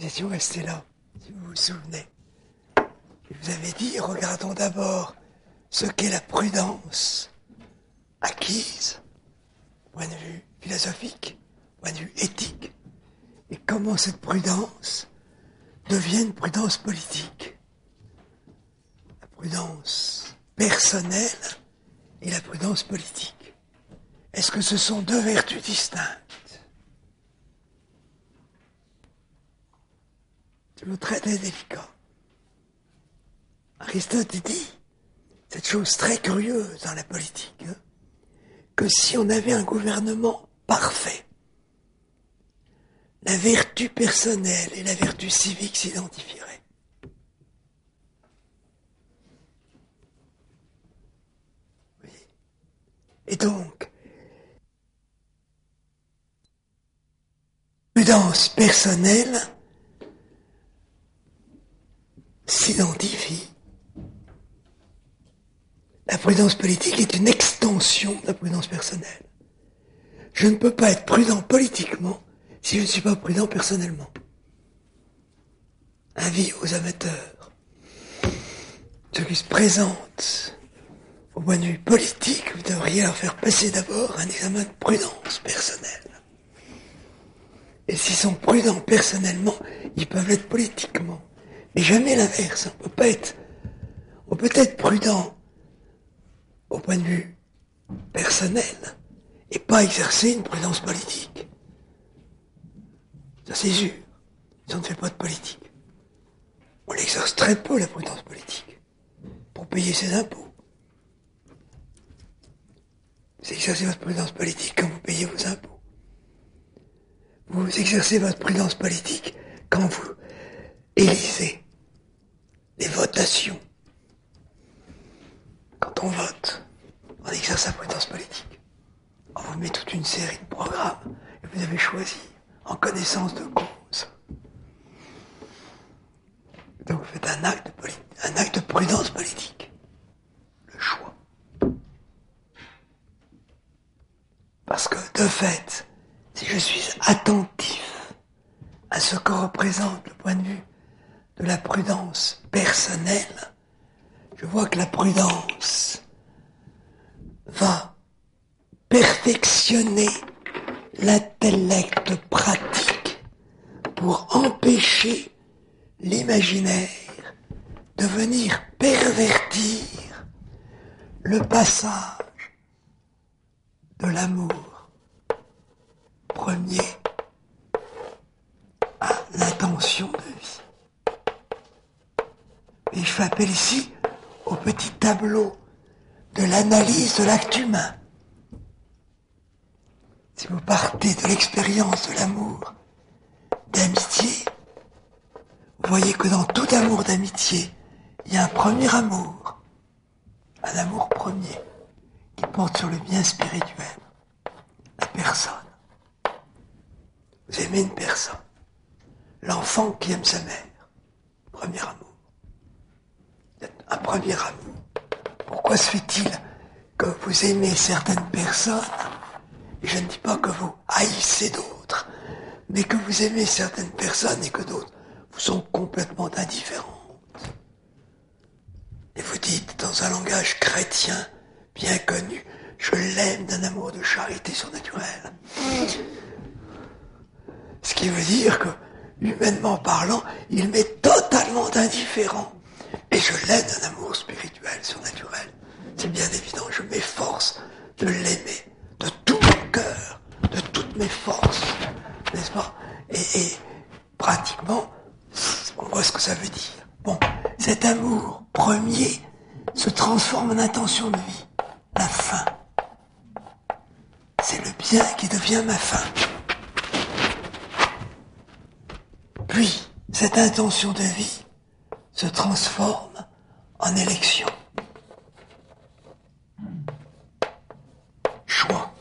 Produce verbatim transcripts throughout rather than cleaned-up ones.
Nous étions restés là, si vous vous souvenez. Je vous avais dit, regardons d'abord ce qu'est la prudence acquise, point de vue philosophique, point de vue éthique, et comment cette prudence devient une prudence politique. La prudence personnelle et la prudence politique. Est-ce que ce sont deux vertus distinctes? C'est le très très délicat. Aristote dit cette chose très curieuse dans la politique, hein, que si on avait un gouvernement parfait, la vertu personnelle et la vertu civique s'identifieraient. Oui. Et donc, prudence personnelle s'identifie. La prudence politique est une extension de la prudence personnelle. Je ne peux pas être prudent politiquement si je ne suis pas prudent personnellement. Avis aux amateurs. Ceux qui se présentent au point de vue politique, vous devriez leur faire passer d'abord un examen de prudence personnelle. Et s'ils sont prudents personnellement, ils peuvent l'être politiquement. Mais jamais l'inverse. On peut pas être, on peut être prudent au point de vue personnel et pas exercer une prudence politique. Ça c'est sûr. Si on ne fait pas de politique. On l'exerce très peu, la prudence politique, pour payer ses impôts. Vous exercez votre prudence politique quand vous payez vos impôts. Vous exercez votre prudence politique quand vous élisez les votations. Quand on vote, on exerce sa prudence politique. On vous met toute une série de programmes et vous avez choisi en connaissance de cause. Donc vous faites un acte de, poli- un acte de prudence politique. Le choix. Parce que, de fait, si je suis attentif à ce que représente le point de vue de la prudence personnelle, je vois que la prudence va perfectionner l'intellect pratique pour empêcher l'imaginaire de venir pervertir le passage de l'amour premier à l'intention de vie. Et je fais appel ici au petit tableau de l'analyse de l'acte humain. Si vous partez de l'expérience de l'amour d'amitié, vous voyez que dans tout amour d'amitié, il y a un premier amour, un amour premier, qui porte sur le bien spirituel, la personne. Vous aimez une personne, l'enfant qui aime sa mère, premier amour. Un premier amour. Pourquoi se fait-il que vous aimez certaines personnes, et je ne dis pas que vous haïssez d'autres, mais que vous aimez certaines personnes et que d'autres vous sont complètement indifférentes. Et vous dites, dans un langage chrétien bien connu, je l'aime d'un amour de charité surnaturelle. Ce qui veut dire que, humainement parlant, il m'est totalement indifférent. Et je l'aime d'un amour spirituel, surnaturel. C'est bien évident, je m'efforce de l'aimer, de tout mon cœur, de toutes mes forces, n'est-ce pas? Et, et pratiquement, on voit ce que ça veut dire. Bon, cet amour premier se transforme en intention de vie, la fin. C'est le bien qui devient ma fin. Puis, cette intention de vie se transforme en élection. Choix.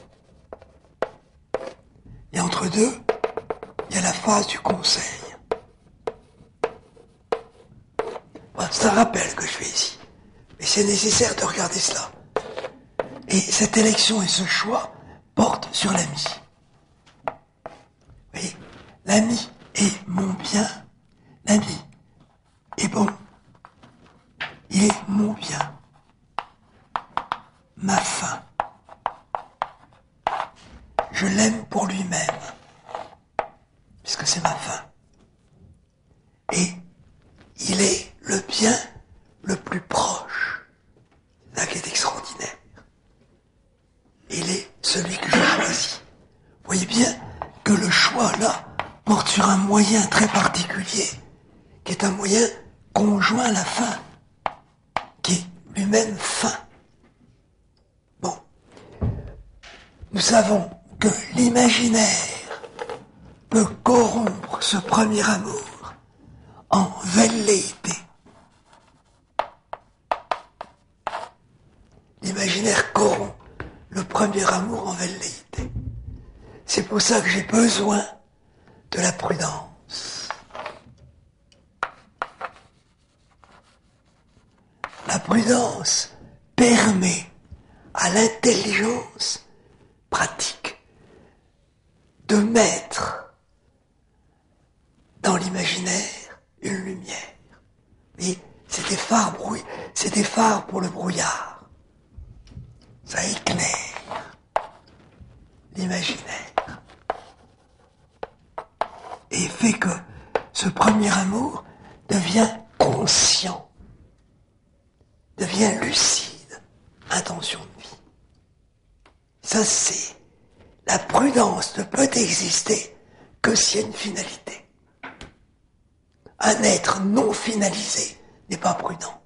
Et entre deux, il y a la phase du conseil. Bon, c'est un rappel que je fais ici. Mais c'est nécessaire de regarder cela. Et cette élection et ce choix portent sur l'ami. Vous voyez, l'ami est mon bien je l'aime pour lui-même, puisque c'est ma fin. Et il est le bien le plus proche. C'est ça qui est extraordinaire. Il est celui que j'ai choisi. Vous voyez bien que le choix, là, porte sur un moyen très particulier, qui est un moyen conjoint à la fin, qui est lui-même fin. Bon. Nous savons que l'imaginaire peut corrompre ce premier amour en velléité. L'imaginaire corrompt le premier amour en velléité. C'est pour ça que j'ai besoin de la prudence. La prudence permet à l'intelligence pratique de mettre dans l'imaginaire une lumière. Et c'est des phares brouillés, c'est des phares pour le brouillard. Ça éclaire l'imaginaire et fait que ce premier amour devient conscient, devient lucide, intention de vie. Ça, c'est la prudence ne peut exister que s'il y a une finalité. Un être non finalisé n'est pas prudent.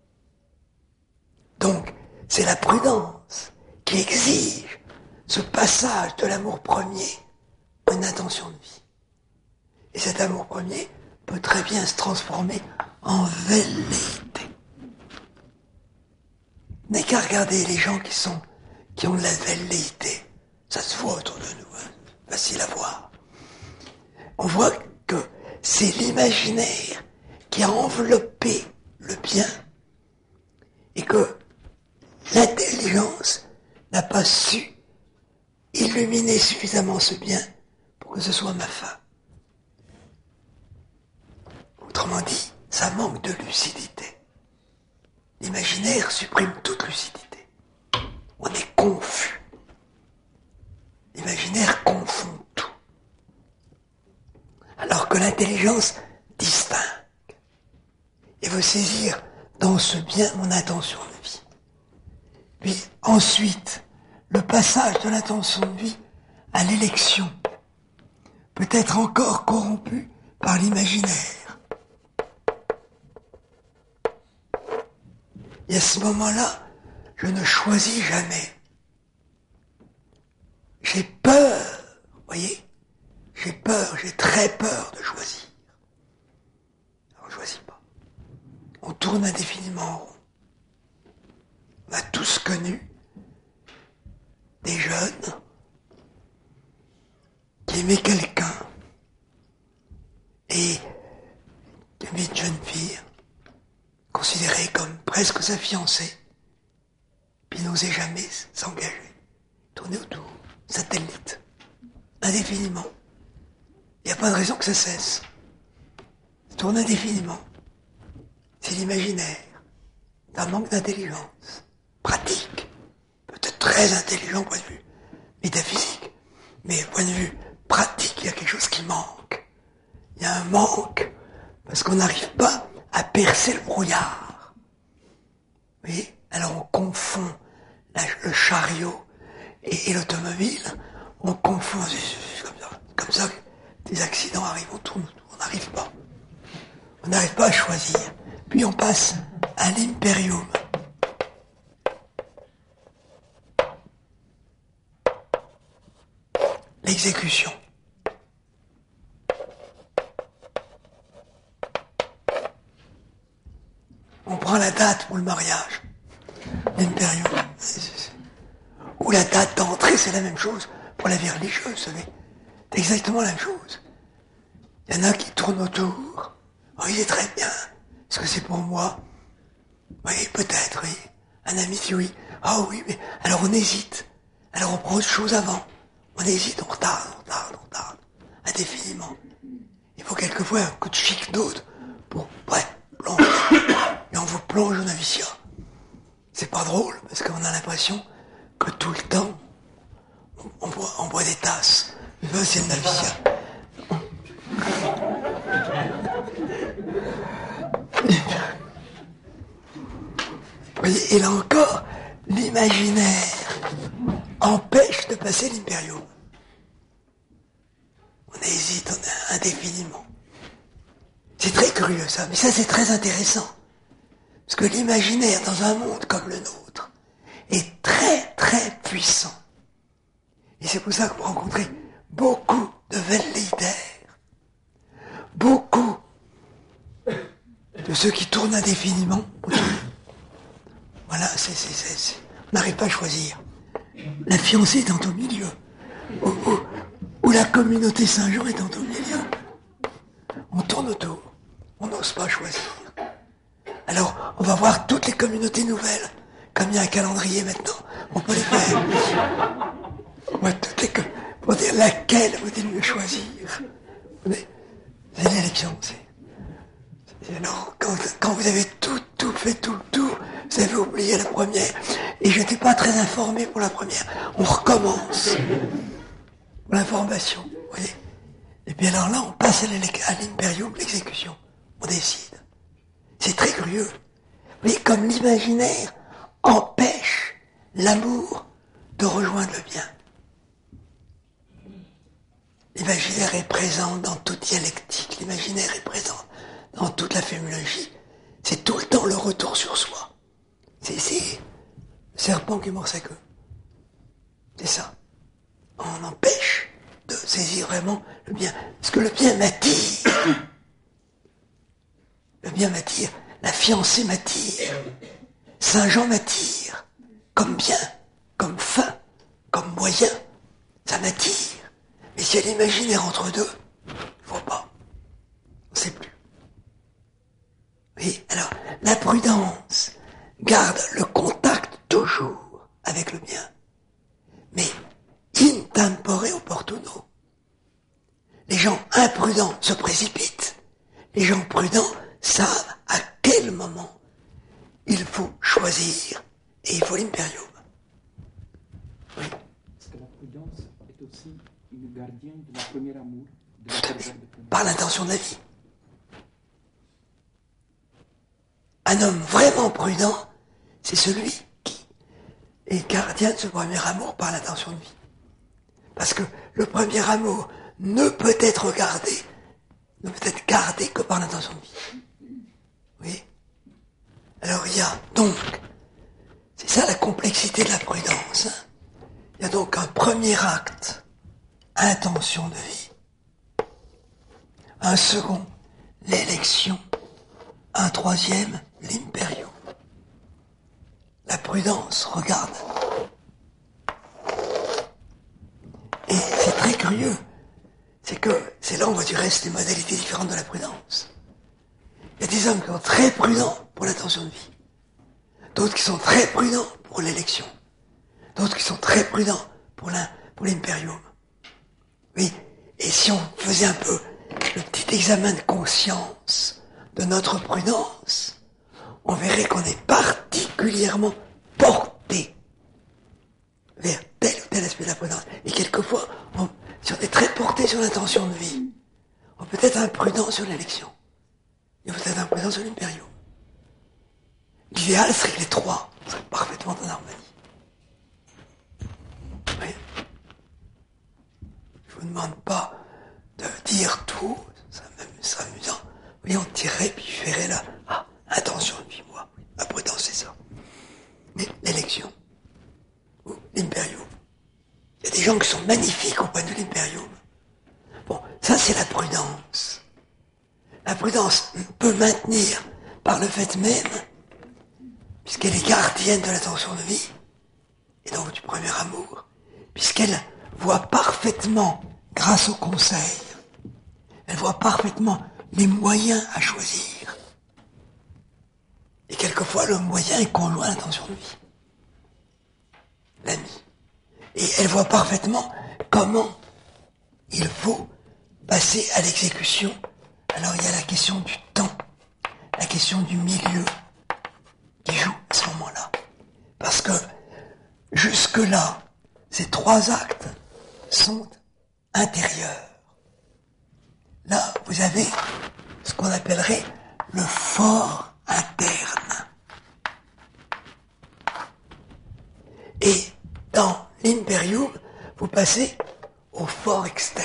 Donc, c'est la prudence qui exige ce passage de l'amour premier à une intention de vie. Et cet amour premier peut très bien se transformer en velléité. N'est qu'à regarder les gens qui sont, qui ont de la velléité. Ça se voit autour de nous, hein, facile à voir. On voit que c'est l'imaginaire qui a enveloppé le bien et que l'intelligence n'a pas su illuminer suffisamment ce bien pour que ce soit ma fin. Autrement dit, ça manque de lucidité. L'imaginaire supprime toute lucidité. On est confus. L'imaginaire confond tout. Alors que l'intelligence distingue et veut saisir dans ce bien mon intention de vie. Puis ensuite, le passage de l'intention de vie à l'élection peut être encore corrompu par l'imaginaire. Et à ce moment-là, je ne choisis jamais. J'ai peur, vous voyez, j'ai peur, j'ai très peur de choisir. Alors je ne choisis pas. On tourne indéfiniment en rond. On a tous connu des jeunes qui aimaient quelqu'un et qui aimaient une jeune fille considérée comme presque sa fiancée, puis n'osait jamais s'engager, tourner autour, satellite, indéfiniment. Il n'y a pas de raison que ça cesse. Ça tourne indéfiniment. C'est l'imaginaire. C'est un manque d'intelligence. Pratique. Peut-être très intelligent au point de vue métaphysique. Mais au point de vue pratique, il y a quelque chose qui manque. Il y a un manque parce qu'on n'arrive pas à percer le brouillard. Vous voyez ? Alors on confond la, le chariot et, et l'automobile. On confond, c'est comme ça, comme ça que des accidents arrivent, on tourne, on n'arrive pas. On n'arrive pas à choisir. Puis on passe à l'impérium. L'exécution. On prend la date pour le mariage. L'impérium. Ou la date d'entrée, c'est la même chose pour la vie religieuse, vous savez. C'est exactement la même chose. Il y en a qui tournent autour. Oh, il est très bien. Est-ce que c'est pour moi? Oui, peut-être, oui. Un ami dit oui. Ah oh, oui, mais alors on hésite. Alors on prend autre chose avant. On hésite, on retarde, on retarde, on retarde. Indéfiniment. Il faut quelquefois un coup de chic d'autre pour, ouais, plonger. Et on vous plonge au noviciat. C'est pas drôle, parce qu'on a l'impression que tout le temps, on, on, boit, on boit des tasse. Ça, c'est le noviciat. Et là encore, l'imaginaire empêche de passer l'impérium. On hésite, on a indéfiniment. C'est très curieux ça, mais ça c'est très intéressant. Parce que l'imaginaire dans un monde comme le nôtre est très très puissant. Et c'est pour ça que vous rencontrez beaucoup de Weltleiter, beaucoup de ceux qui tournent indéfiniment. Voilà, c'est, c'est, c'est, c'est. On n'arrive pas à choisir. La fiancée étant au milieu, ou, ou, ou la communauté Saint-Jean étant au milieu. On tourne autour, on n'ose pas choisir. Alors, on va voir toutes les communautés nouvelles. Comme il y a un calendrier maintenant, on peut les faire. On voit toutes les com- pour dire laquelle vous mieux choisir. Mais c'est l'élection, c'est. c'est alors, quand, quand vous avez tout, tout fait, tout le tour, vous avez oublié la première. Et je n'étais pas très informé pour la première. On recommence. Pour l'information, vous voyez. Et puis alors là, on passe à, à l'impérium, l'exécution. On décide. C'est très curieux. Vous voyez, comme l'imaginaire empêche l'amour de rejoindre le bien. L'imaginaire est présent dans toute dialectique. L'imaginaire est présent dans toute la féminologie. C'est tout le temps le retour sur soi. C'est, c'est le serpent qui mord sa queue. C'est ça. On empêche de saisir vraiment le bien. Parce que le bien m'attire. Le bien m'attire. La fiancée m'attire. Saint-Jean m'attire. Comme bien, comme fin, comme moyen. Ça m'attire. Mais s'il y a l'imaginaire entre deux, il ne faut pas. On ne sait plus. Oui, alors, la prudence garde le contact toujours avec le bien. Mais in tempore opportuno. Les gens imprudents se précipitent. Les gens prudents savent à quel moment il faut choisir. Et il faut l'impérium. Oui. Est-ce que la prudence est aussi une gardienne de la première amour, de la première de Par l'intention de la vie. Un homme vraiment prudent, c'est celui qui est gardien de ce premier amour par l'intention de vie. Parce que le premier amour ne peut être gardé, ne peut être gardé que par l'intention de vie. Oui. Alors il y a donc, c'est ça la complexité de la prudence. Hein. Il y a donc un premier acte, intention de vie. Un second, l'élection. Un troisième, l'impérium. La prudence, regarde. Et c'est très curieux. C'est que, c'est là on voit du reste les modalités différentes de la prudence. Il y a des hommes qui sont très prudents pour l'intention de vie. D'autres qui sont très prudents pour l'élection. D'autres qui sont très prudents pour l'im, pour l'impérium. Oui. Et si on faisait un peu le petit examen de conscience de notre prudence, on verrait qu'on est particulièrement porté vers tel ou tel aspect de la prudence. Et quelquefois, on, si on est très porté sur l'intention de vie, on peut être imprudent sur l'élection. Et peut être imprudent sur l'impérium. L'idéal serait que les trois seraient parfaitement en harmonie. Oui. Je vous demande pas de dire tout, ça serait amusant. Oui, on tirerait, puis je verrais là, ah, intention de vie, moi. La prudence, c'est ça. Mais l'élection, ou l'impérium. Il y a des gens qui sont magnifiques au point de vue de l'impérium. Bon, ça c'est la prudence. La prudence peut maintenir par le fait même, puisqu'elle est gardienne de l'intention de vie, et donc du premier amour, puisqu'elle voit parfaitement, grâce au conseil, elle voit parfaitement les moyens à choisir. Et quelquefois, le moyen est conjoint à l'intention de vie. L'ami. Et elle voit parfaitement comment il faut passer à l'exécution. Alors il y a la question du temps, la question du milieu qui joue à ce moment-là. Parce que jusque-là, ces trois actes sont intérieurs. Là, vous avez ce qu'on appellerait le fort interne. Et dans l'imperium, vous passez au fort externe.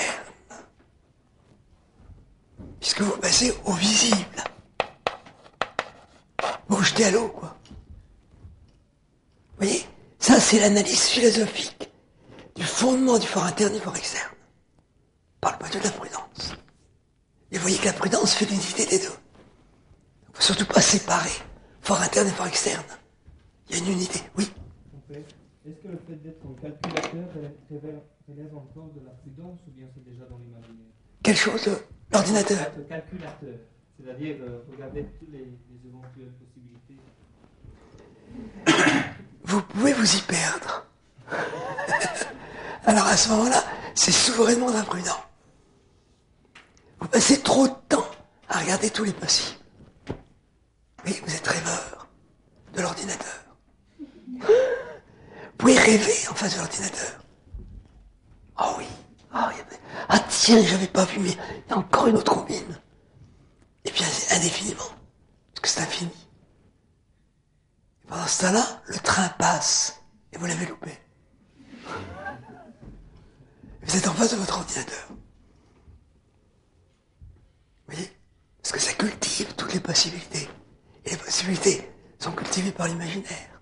Puisque vous passez au visible. Vous vous jetez à l'eau, quoi. Vous voyez, ça c'est l'analyse philosophique du fondement du fort interne et du fort externe. Par le point de vue de la prudence. Et vous voyez que la prudence fait l'unité des deux. Il ne faut surtout pas séparer fort interne et fort externe. Il y a une unité, oui. Est-ce que le fait d'être un calculateur relève, relève encore de la prudence ou bien c'est déjà dans l'imaginaire? Quelle chose, l'ordinateur? Être calculateur, c'est-à-dire euh, regarder toutes les, les éventuelles possibilités. Vous pouvez vous y perdre. Alors à ce moment-là, c'est souverainement imprudent. Vous passez trop de temps à regarder tous les possibles. Oui, vous êtes rêveur de l'ordinateur. Vous pouvez rêver en face de l'ordinateur. Oh oui. Oh, ah tiens, j'avais pas vu, mais il y a encore une autre combine. Et puis indéfiniment. Parce que c'est infini. Et pendant ce temps-là, le train passe. Et vous l'avez loupé. Vous êtes en face de votre ordinateur. Vous voyez? Parce que ça cultive toutes les possibilités. Et les possibilités sont cultivées par l'imaginaire.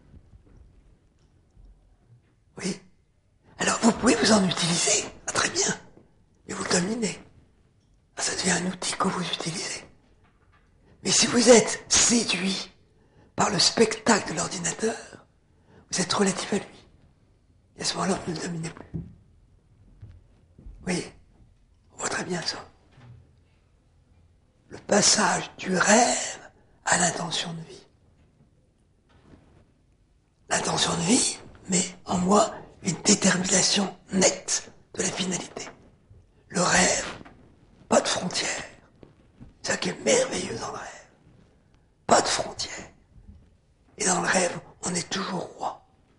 Oui. Alors vous pouvez vous en utiliser. Ah, très bien. Mais vous le dominez. Ah, ça devient un outil que vous utilisez. Mais si vous êtes séduit par le spectacle de l'ordinateur, vous êtes relatif à lui. Et à ce moment-là, vous ne le dominez plus. Vous voyez? On voit très bien ça. Le passage du rêve à l'intention de vie. L'intention de vie met en moi une détermination nette de la finalité. Le rêve, pas de frontières. C'est ça qui est merveilleux dans le rêve. Pas de frontières. Et dans le rêve, on est toujours roi.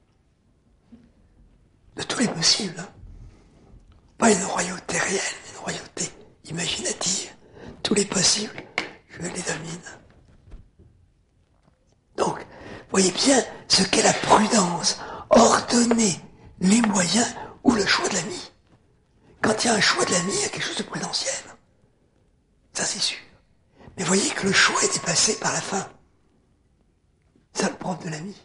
De tous les possibles. Hein. Pas une royauté réelle, mais une royauté imaginative. Tous les possibles, je les domine. Donc, voyez bien ce qu'est la prudence. Ordonner les moyens ou le choix de l'ami. Quand il y a un choix de l'ami, il y a quelque chose de prudentiel. Ça, c'est sûr. Mais voyez que le choix est dépassé par la fin. C'est ça le propre de l'ami.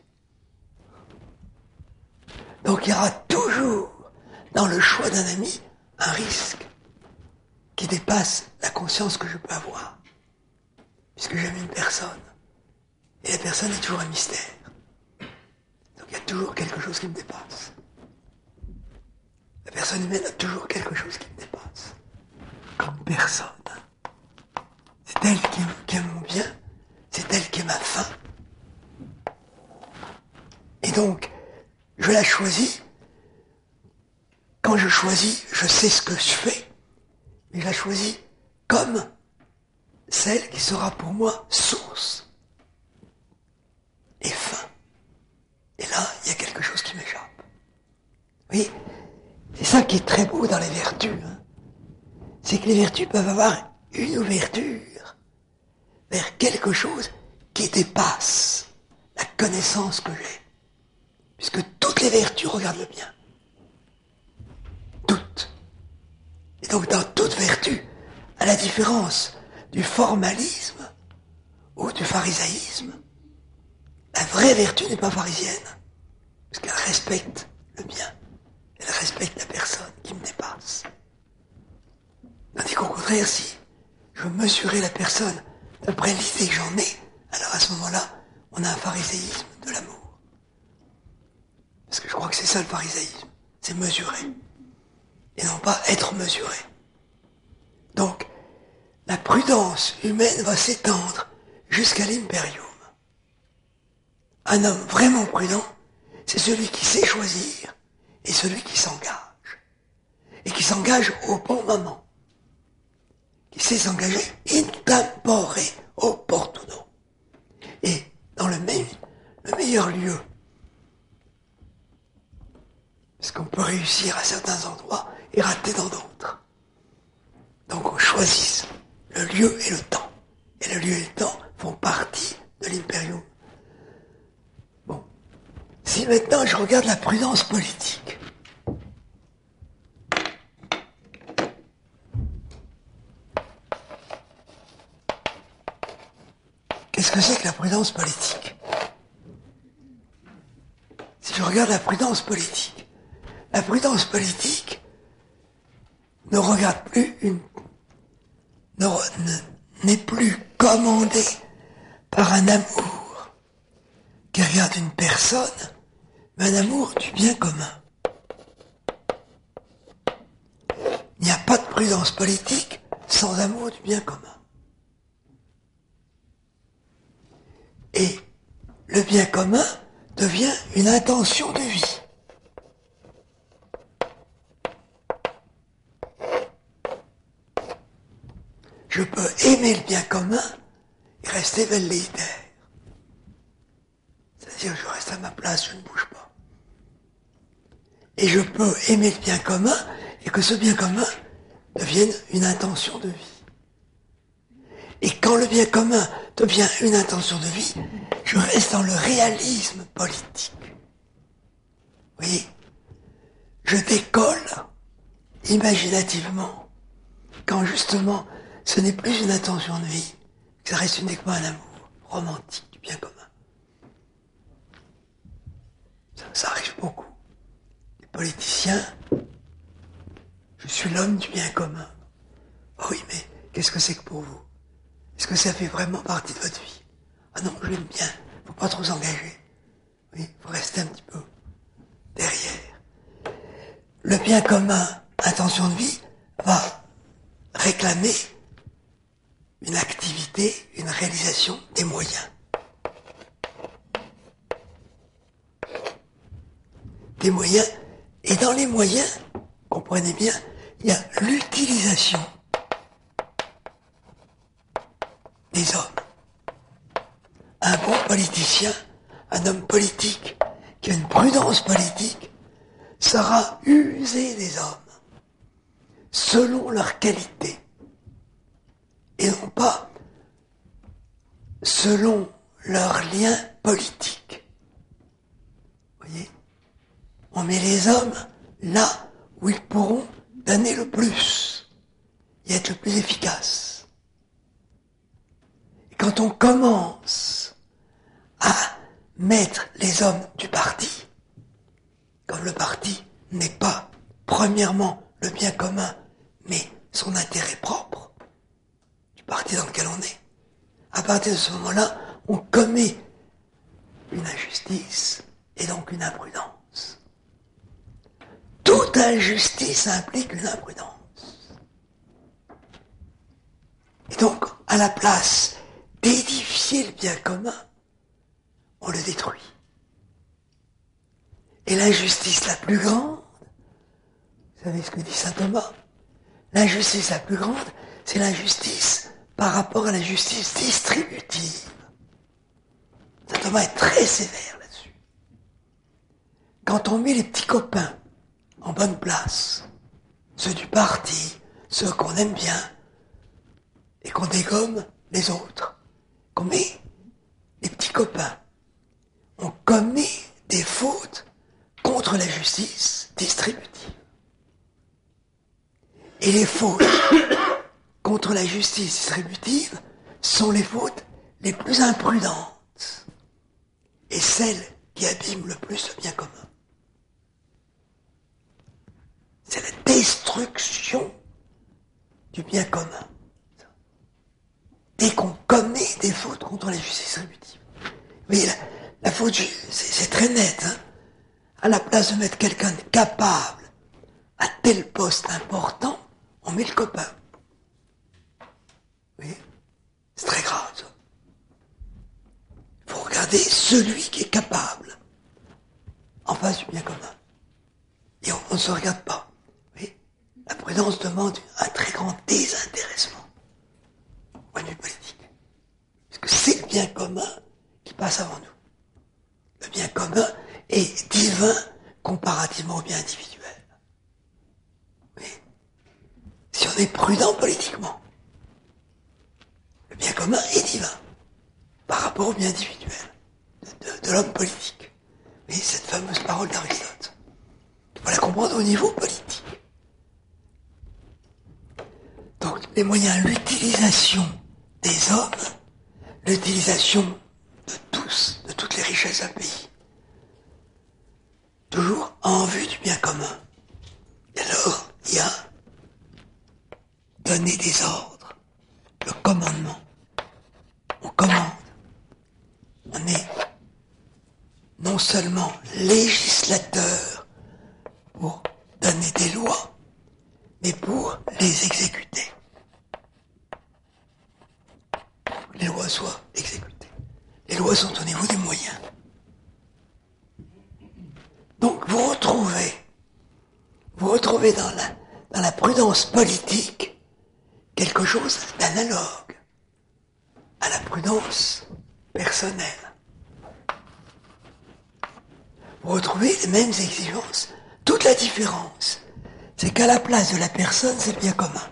Donc il y aura toujours dans le choix d'un ami un risque qui dépasse la conscience que je peux avoir. Puisque j'aime une personne. Et la personne est toujours un mystère. Donc il y a toujours quelque chose qui me dépasse. La personne humaine a toujours quelque chose qui me dépasse. Comme personne. C'est elle qui, qui est mon bien. C'est elle qui est ma fin. Et donc, je la choisis. Quand je choisis, je sais ce que je fais. Mais je la choisis comme celle qui sera pour moi source et fin. Et là, il y a quelque chose qui m'échappe. Oui, c'est ça qui est très beau dans les vertus. Hein. C'est que les vertus peuvent avoir une ouverture vers quelque chose qui dépasse la connaissance que j'ai. Puisque toutes les vertus regardent le bien. Toutes. Et donc dans toute vertu, à la différence du formalisme ou du pharisaïsme, la vraie vertu n'est pas pharisienne. Parce qu'elle respecte le bien. Elle respecte la personne qui me dépasse. Tandis qu'au contraire, si je mesurais la personne d'après l'idée que j'en ai, alors à ce moment-là, on a un phariséisme de l'amour. Parce que je crois que c'est ça le phariséisme. C'est mesurer. Et non pas être mesuré. Donc, la prudence humaine va s'étendre jusqu'à l'imperium. Un homme vraiment prudent, c'est celui qui sait choisir et celui qui s'engage. Et qui s'engage au bon moment. Qui sait s'engager in tempore opportuno. Et dans le, même, le meilleur lieu. Parce qu'on peut réussir à certains endroits et raté dans d'autres. Donc on choisit le lieu et le temps. Et le lieu et le temps font partie de l'imperium. Bon. Si maintenant je regarde la prudence politique, qu'est-ce que c'est que la prudence politique? Si je regarde la prudence politique, la prudence politique ne regarde plus une, ne, ne, n'est plus commandée par un amour qui regarde une personne, mais un amour du bien commun. Il n'y a pas de prudence politique sans amour du bien commun. Et le bien commun devient une intention de vie. Je peux aimer le bien commun et rester velléitaire. C'est-à-dire je reste à ma place, je ne bouge pas. Et je peux aimer le bien commun et que ce bien commun devienne une intention de vie. Et quand le bien commun devient une intention de vie, je reste dans le réalisme politique. Vous voyez, je décolle imaginativement quand justement ce n'est plus une intention de vie, que ça reste uniquement un amour romantique du bien commun. Ça, ça arrive beaucoup. Les politiciens, je suis l'homme du bien commun. Oh oui, mais qu'est-ce que c'est que pour vous? Est-ce que ça fait vraiment partie de votre vie? Ah non, je l'aime bien, faut pas trop s'engager. Oui, faut rester un petit peu derrière. Le bien commun, intention de vie, va réclamer une activité, une réalisation des moyens. Des moyens, et dans les moyens, comprenez bien, il y a l'utilisation des hommes. Un bon politicien, un homme politique, qui a une prudence politique, saura user des hommes selon leur qualité et non pas selon leur lien politique. Vous voyez, on met les hommes là où ils pourront donner le plus et être le plus efficace. Et quand on commence à mettre les hommes du parti, comme le parti n'est pas premièrement le bien commun, mais son intérêt propre, du parti dans lequel on est, à partir de ce moment-là, on commet une injustice et donc une imprudence. Toute injustice implique une imprudence. Et donc, à la place d'édifier le bien commun, on le détruit. Et l'injustice la plus grande, vous savez ce que dit saint Thomas? L'injustice la plus grande, c'est l'injustice par rapport à la justice distributive. Saint Thomas est très sévère là-dessus. Quand on met les petits copains en bonne place, ceux du parti, ceux qu'on aime bien, et qu'on dégomme les autres, qu'on met les petits copains, on commet des fautes contre la justice distributive. Et les fautes contre la justice distributive sont les fautes les plus imprudentes et celles qui abîment le plus le bien commun. C'est la destruction du bien commun. Dès qu'on commet des fautes contre la justice distributive. Oui, la, la faute, c'est, c'est très net. Hein. À la place de mettre quelqu'un de capable à tel poste important, on met le copain. Oui, c'est très grave, ça. Il faut regarder celui qui est capable en face du bien commun. Et on ne se regarde pas. Oui, la prudence demande un très grand désintéressement au point de vue politique. Parce que c'est le bien commun qui passe avant nous. Le bien commun est divin comparativement au bien individuel. Oui. on est prudent politiquement. Le bien commun est divin par rapport au bien individuel de, de, de l'homme politique. Et cette fameuse parole d'Aristote, il faut la comprendre au niveau politique. Donc les moyens, l'utilisation des hommes, l'utilisation de tous, de toutes les richesses d'un pays, toujours en vue du bien commun. Et alors, il y a donner des ordres, le commandement. On commande. On est non seulement législateur pour donner des lois, mais pour les exécuter. Pour que les lois soient exécutées. Les lois sont au niveau des moyens. Donc vous retrouvez, vous retrouvez dans la, dans la prudence politique quelque chose d'analogue à la prudence personnelle. Vous retrouvez les mêmes exigences. Toute la différence, c'est qu'à la place de la personne, c'est le bien commun.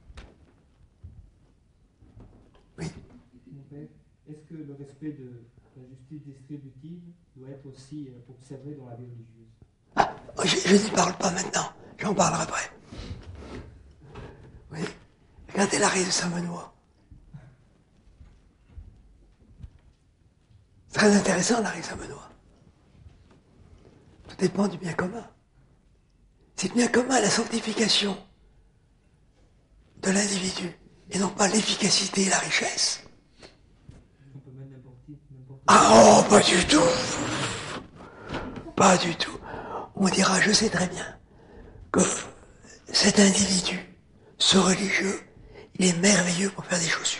Oui. Est-ce que le respect de la justice distributive doit être aussi observé dans la vie religieuse? Ah, je, je n'y parle pas maintenant, j'en parlerai après. Oui. Regardez l'arrêt de Saint-Benoît. Très intéressant l'arrêt de Saint-Benoît. Tout dépend du bien commun. C'est le bien commun, la sanctification de l'individu, et non pas l'efficacité et la richesse. On peut mettre n'importe qui, n'importe qui. Ah oh, pas du tout. Pas du tout. On dira, je sais très bien, que cet individu, ce religieux, il est merveilleux pour faire des chaussures.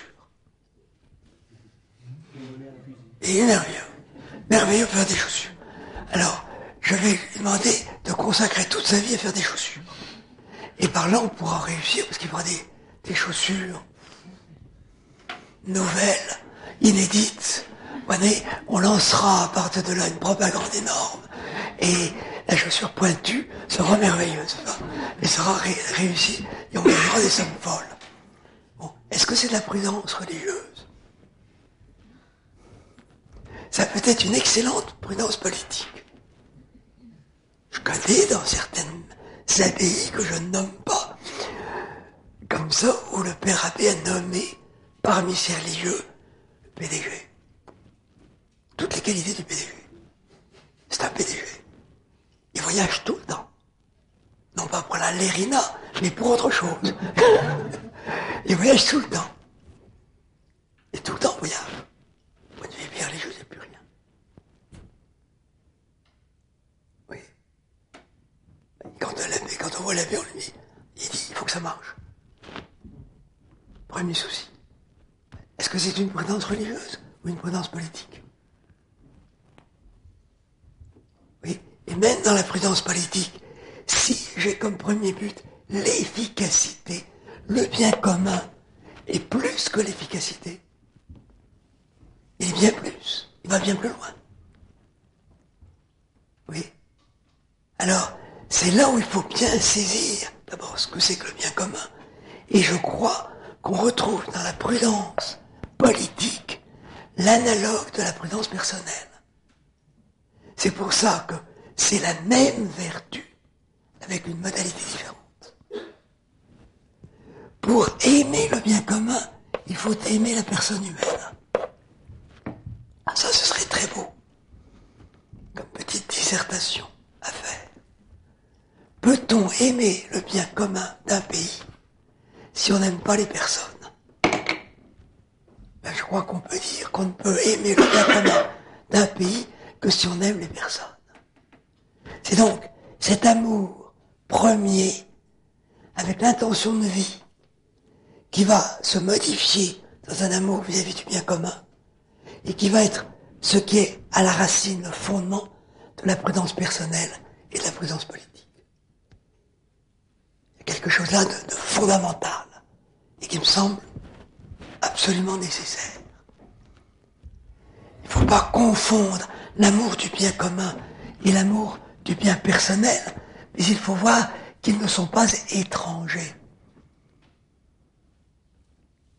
Et il est merveilleux. Merveilleux pour faire des chaussures. Alors, je vais lui demander de consacrer toute sa vie à faire des chaussures. Et par là, on pourra réussir, parce qu'il fera des, des chaussures nouvelles, inédites. Vous voyez, on lancera à partir de là une propagande énorme. Et la chaussure pointue sera merveilleuse. Elle sera ré- réussie et on gagnera des sommes folles. Bon, est-ce que c'est de la prudence religieuse? Ça peut être une excellente prudence politique. Je connais dans certaines abbayes que je ne nomme pas, comme ça, où le père abbé a nommé parmi ses religieux le P D G. Toutes les qualités du P D G. C'est un P D G. Il voyage tout le temps. Non pas pour la lérina, mais pour autre chose. Il voyage tout le temps. Et tout le temps, voyage. Point de vue bien religieux, il n'y a plus rien. Oui. Quand on, l'abbé, quand on voit l'abbé, on lui dit, il dit, il faut que ça marche. Premier souci. Est-ce que c'est une prudence religieuse ou une prudence politique? Oui. Et même dans la prudence politique, si j'ai comme premier but l'efficacité, le bien commun, et plus que l'efficacité, il est bien plus, il va bien plus loin. Oui. Alors, c'est là où il faut bien saisir d'abord ce que c'est que le bien commun. Et je crois qu'on retrouve dans la prudence politique l'analogue de la prudence personnelle. C'est pour ça que c'est la même vertu avec une modalité différente. Pour aimer le bien commun, il faut aimer la personne humaine. Ah, ça, ce serait très beau, comme petite dissertation à faire. Peut-on aimer le bien commun d'un pays si on n'aime pas les personnes? Ben, je crois qu'on peut dire qu'on ne peut aimer le bien commun d'un pays que si on aime les personnes. C'est donc cet amour premier, avec l'intention de vie, qui va se modifier dans un amour vis-à-vis du bien commun, et qui va être ce qui est à la racine, le fondement de la prudence personnelle et de la prudence politique. Il y a quelque chose là de, de fondamental, et qui me semble absolument nécessaire. Il ne faut pas confondre l'amour du bien commun et l'amour du bien personnel, mais il faut voir qu'ils ne sont pas étrangers.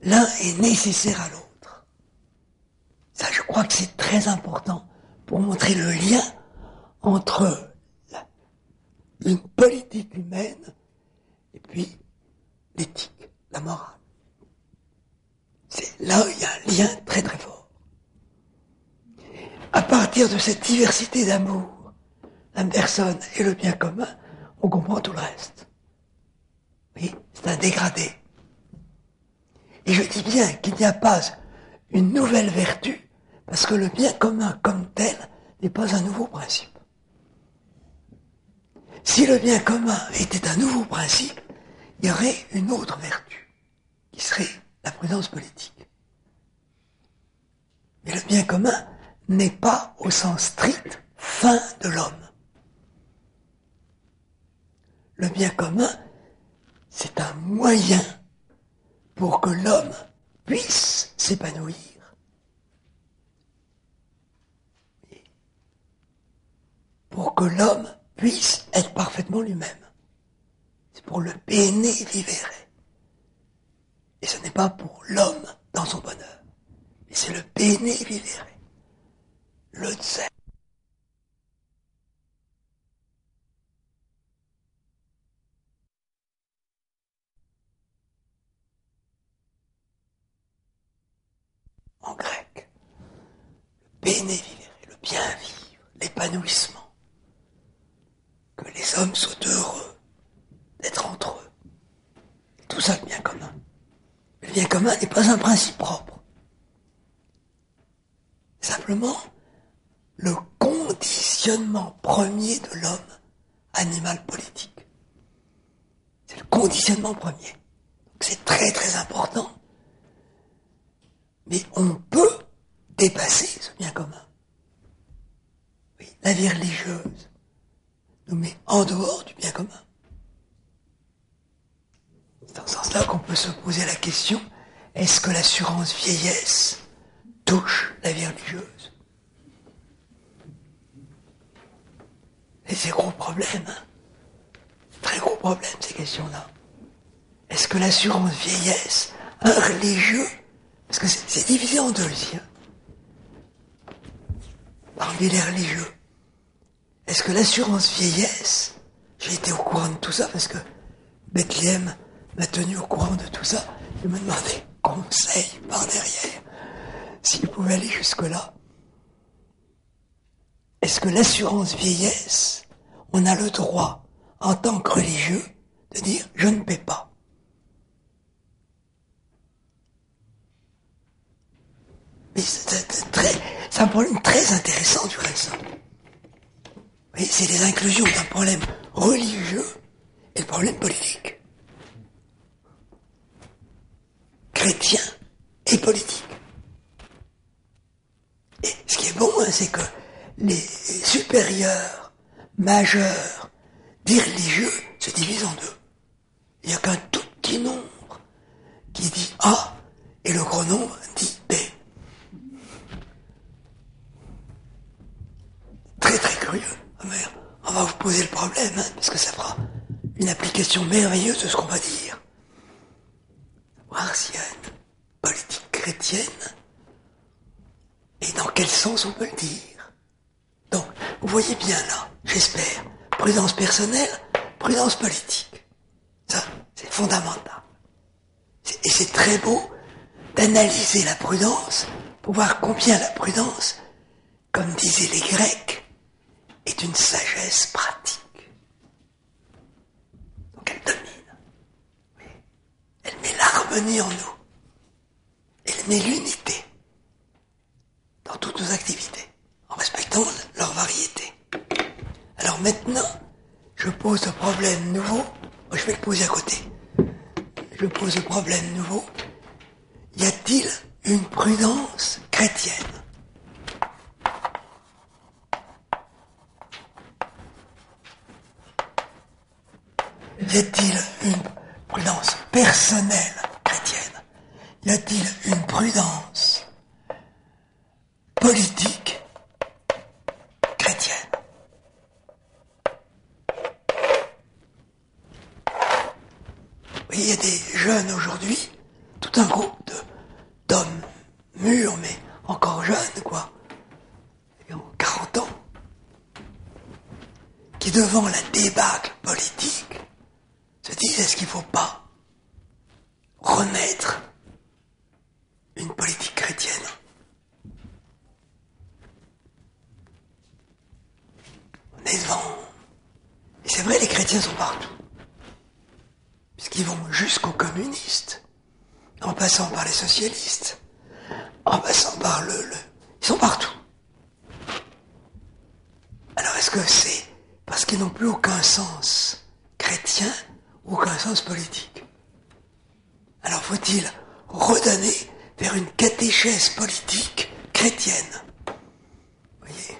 l'un est nécessaire à l'autre. Ça, je crois que c'est très important pour montrer le lien entre la, une politique humaine et puis l'éthique, la morale. C'est là où il y a un lien très très fort. À partir de cette diversité d'amour, la personne et le bien commun, on comprend tout le reste. Oui, c'est un dégradé. Et je dis bien qu'il n'y a pas une nouvelle vertu, parce que le bien commun comme tel n'est pas un nouveau principe. Si le bien commun était un nouveau principe, il y aurait une autre vertu, qui serait la prudence politique. Mais le bien commun n'est pas au sens strict fin de l'homme. Le bien commun, c'est un moyen pour que l'homme puisse s'épanouir. Pour que l'homme puisse être parfaitement lui-même. C'est pour le bene vivere. Et ce n'est pas pour l'homme dans son bonheur. Mais c'est le bene vivere. Le zen. En grec. Le bene vivere, le bien vivre, l'épanouissement. Que les hommes soient heureux d'être entre eux. Tout ça, le bien commun. Le bien commun n'est pas un principe propre. Simplement, le conditionnement premier de l'homme animal politique. C'est le conditionnement premier. Donc c'est très très important. Mais on peut dépasser ce bien commun. Oui, la vie religieuse nous met en dehors du bien commun. C'est dans ce sens-là qu'on peut se poser la question, est-ce que l'assurance vieillesse touche la vie religieuse? Et c'est gros problème, hein. Très gros problème, ces questions-là. Est-ce que l'assurance vieillesse, un religieux, parce que c'est, c'est divisé en deux ici, hein, parmi les religieux. Est-ce que l'assurance vieillesse, j'ai été au courant de tout ça parce que Bethléem m'a tenu au courant de tout ça, il me demandait conseil par derrière, s'il pouvait aller jusque-là. Est-ce que l'assurance vieillesse, on a le droit, en tant que religieux, de dire « je ne paie pas ». Mais c'est, c'est, très, c'est un problème très intéressant du reste. Oui, c'est les inclusions d'un problème religieux et le problème politique. Chrétien et politique. Et ce qui est bon, hein, c'est que les supérieurs, majeurs, des religieux se divisent en deux. Il n'y a qu'un tout petit nombre qui dit A et le gros nombre dit B. Très très curieux. Mais on va vous poser le problème, hein, parce que ça fera une application merveilleuse de ce qu'on va dire. Voir s'il y a une politique chrétienne et dans quel sens on peut le dire. Donc, vous voyez bien là, j'espère, prudence personnelle, prudence politique. Ça, c'est fondamental. C'est, et c'est très beau d'analyser la prudence pour voir combien la prudence, comme disaient les Grecs, est une sagesse pratique. Donc elle domine. Oui. Elle met l'harmonie en nous. Elle met l'unité dans toutes nos activités, en respectant leur variété. Alors maintenant, je pose le problème nouveau. Moi, je vais le poser à côté. Je pose le problème nouveau. Y a-t-il une prudence chrétienne ? Y a-t-il une prudence personnelle chrétienne? Y a-t-il une prudence politique chrétienne? Oui, il y a des jeunes aujourd'hui tout un groupe de, d'hommes mûrs, mais encore jeunes, quoi, et ont quarante ans, qui devant la débâcle politique se disent, est-ce qu'il ne faut pas renaître une politique chrétienne? On est devant. Et c'est vrai, les chrétiens sont partout. Puisqu'ils vont jusqu'aux communistes, en passant par les socialistes, en passant par le... le... Ils sont partout. Alors est-ce que c'est parce qu'ils n'ont plus aucun sens chrétien ou aucun sens politique? Alors faut-il redonner vers une catéchèse politique chrétienne? Vous voyez?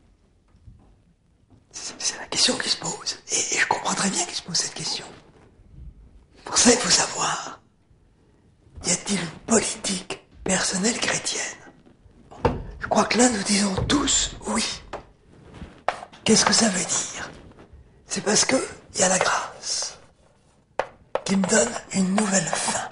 C'est la question qui se pose. Et je comprends très bien qu'il se pose cette question. Pour ça, il faut savoir, y a-t-il une politique personnelle chrétienne? Bon, je crois que là, nous disons tous oui. Qu'est-ce que ça veut dire? C'est parce que il y a la grâce qui me donne une nouvelle fin.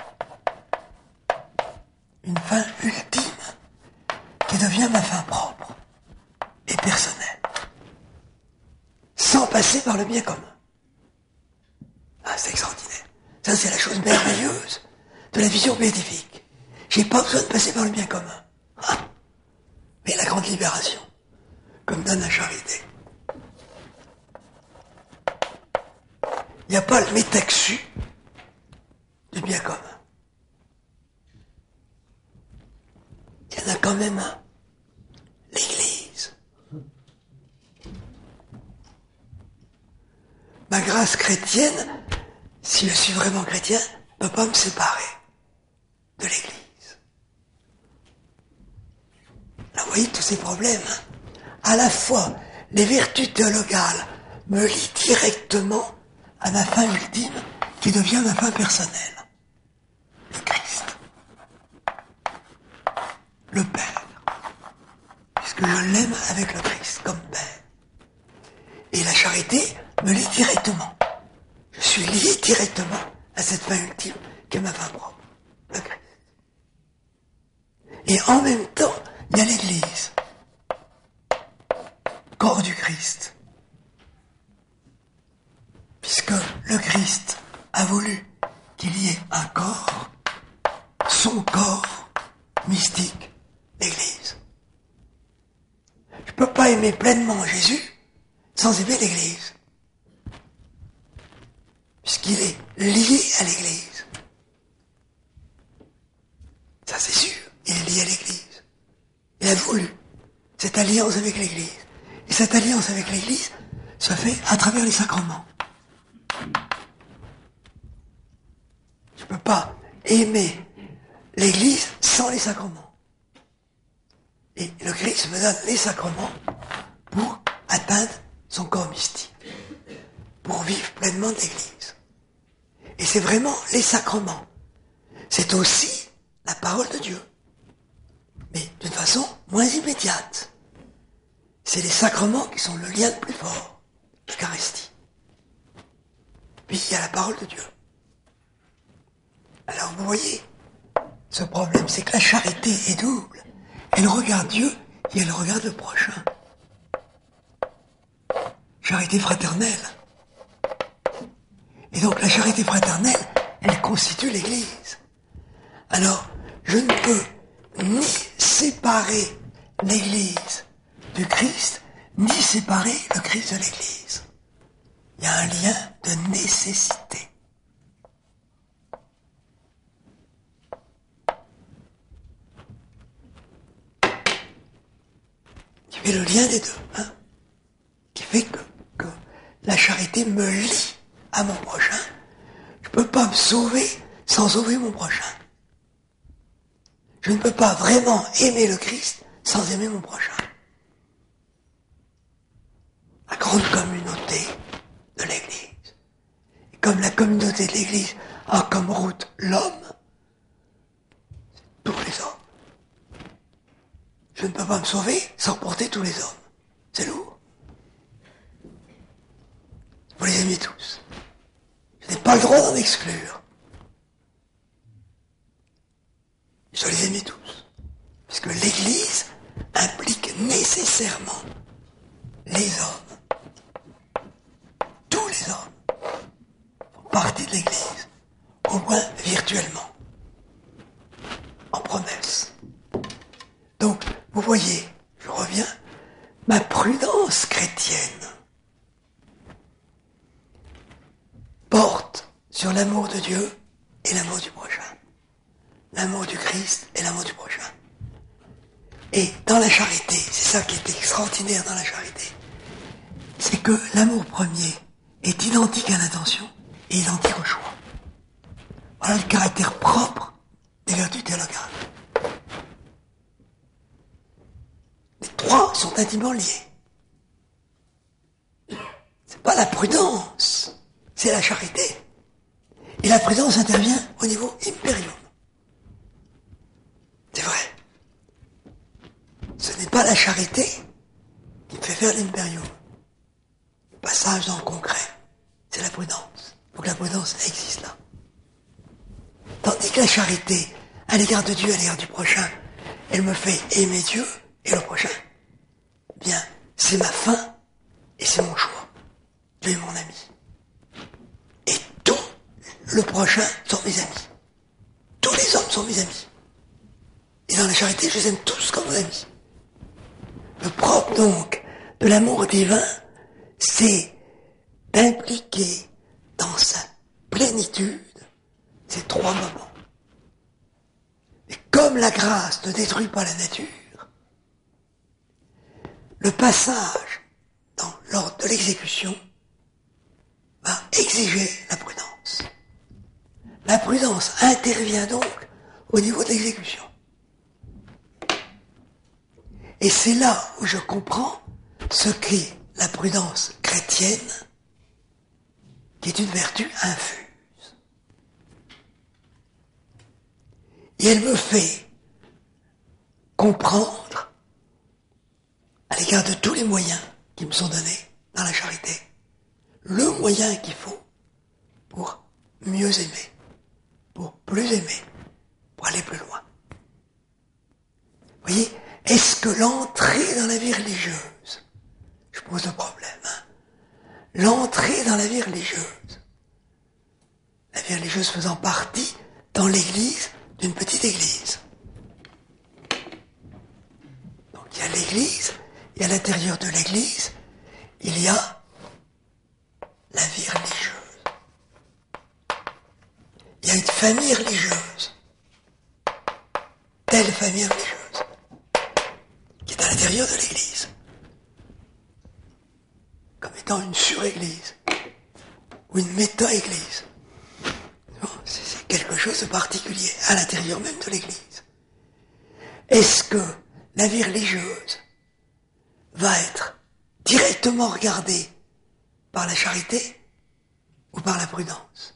Une fin ultime qui devient ma fin propre et personnelle. Sans passer par le bien commun. Ah, c'est extraordinaire. Ça, c'est la chose merveilleuse de la vision béatifique. J'ai pas besoin de passer par le bien commun. Ah. Mais la grande libération, comme donne la charité. Il n'y a pas le métaxu du bien commun. Il y en a quand même un. L'Église. Ma grâce chrétienne, si je suis vraiment chrétien, ne peut pas me séparer de l'Église. Là, vous voyez tous ces problèmes. Hein. À la fois, les vertus théologales me lient directement à ma fin ultime, qui devient ma fin personnelle. Le Christ. Le Père. Puisque je l'aime avec le Christ, comme Père. Et la charité me lie directement. Je suis lié directement à cette fin ultime qui est ma fin propre, le Christ. Et en même temps, il y a l'Église, corps du Christ. Puisque le Christ a voulu qu'il y ait un corps, son corps mystique, l'Église. Je ne peux pas aimer pleinement Jésus sans aimer l'Église. Puisqu'il est lié à l'Église. Ça c'est sûr, il est lié à l'Église. Il a voulu cette alliance avec l'Église. Et cette alliance avec l'Église se fait à travers les sacrements. Je ne peux pas aimer l'Église sans les sacrements. Et le Christ me donne les sacrements pour atteindre son corps mystique, pour vivre pleinement de l'Église. Et c'est vraiment les sacrements. C'est aussi la parole de Dieu. Mais d'une façon moins immédiate. C'est les sacrements qui sont le lien le plus fort, l'Eucharistie. Puis il y a la parole de Dieu. Alors vous voyez, ce problème, c'est que la charité est double. Elle regarde Dieu et elle regarde le prochain. Charité fraternelle. Et donc la charité fraternelle, elle constitue l'Église. Alors, je ne peux ni séparer l'Église du Christ, ni séparer le Christ de l'Église. Il y a un lien de nécessité. Qui fait le lien des deux, hein, qui fait que, que la charité me lie à mon prochain. Je ne peux pas me sauver sans sauver mon prochain. Je ne peux pas vraiment aimer le Christ sans aimer mon prochain. La grande communauté de l'Église. Et comme la communauté de l'Église a comme route l'homme, c'est tous les hommes. Je ne peux pas me sauver sans porter tous les hommes. C'est lourd. Vous les aimez tous. Je n'ai pas le droit d'en exclure. je dois les aimer tous. Puisque l'Église implique nécessairement les hommes. Tous les hommes font partie de l'Église, au moins virtuellement, en promesse. Donc, vous voyez, je reviens, ma prudence chrétienne porte sur l'amour de Dieu et l'amour du prochain. L'amour du Christ et l'amour du prochain. Et dans la charité, c'est ça qui est extraordinaire dans la charité, c'est que l'amour premier est identique à l'intention et identique au choix. Voilà le caractère propre des vertus théologales. Les trois sont intimement liés. C'est pas la prudence, c'est la charité. Et la prudence intervient au niveau impérium. C'est vrai. Ce n'est pas la charité qui me fait faire l'impérium. Le passage dans le concret, c'est la prudence. Il faut que la prudence existe là. Tandis que la charité, à l'égard de Dieu, à l'égard du prochain, elle me fait aimer Dieu et le prochain. Bien, c'est ma fin et c'est mon choix. Dieu est mon ami. Et tout le prochain sont mes amis. Tous les hommes sont mes amis. Et dans la charité, je les aime tous comme mes amis. Le propre donc de l'amour divin, c'est d'impliquer dans sa plénitude ces trois moments. Et comme la grâce ne détruit pas la nature, le passage dans l'ordre de l'exécution va exiger la prudence. La prudence intervient donc au niveau de l'exécution. Et c'est là où je comprends ce qu'est la prudence chrétienne, qui est une vertu infuse. Et elle me fait comprendre, à l'égard de tous les moyens qui me sont donnés dans la charité, le moyen qu'il faut pour mieux aimer, pour plus aimer, pour aller plus loin. Vous voyez, est-ce que l'entrée dans la vie religieuse, je pose le problème, hein, l'entrée dans la vie religieuse, la vie religieuse faisant partie dans l'église d'une petite église. Donc il y a l'église, et à l'intérieur de l'église, il y a la vie religieuse. Il y a une famille religieuse, telle famille religieuse, qui est à l'intérieur de l'église, comme étant une suréglise, ou une méta-église. C'est quelque chose de particulier, à l'intérieur même de l'église. Est-ce que la vie religieuse va être directement regardée par la charité ou par la prudence?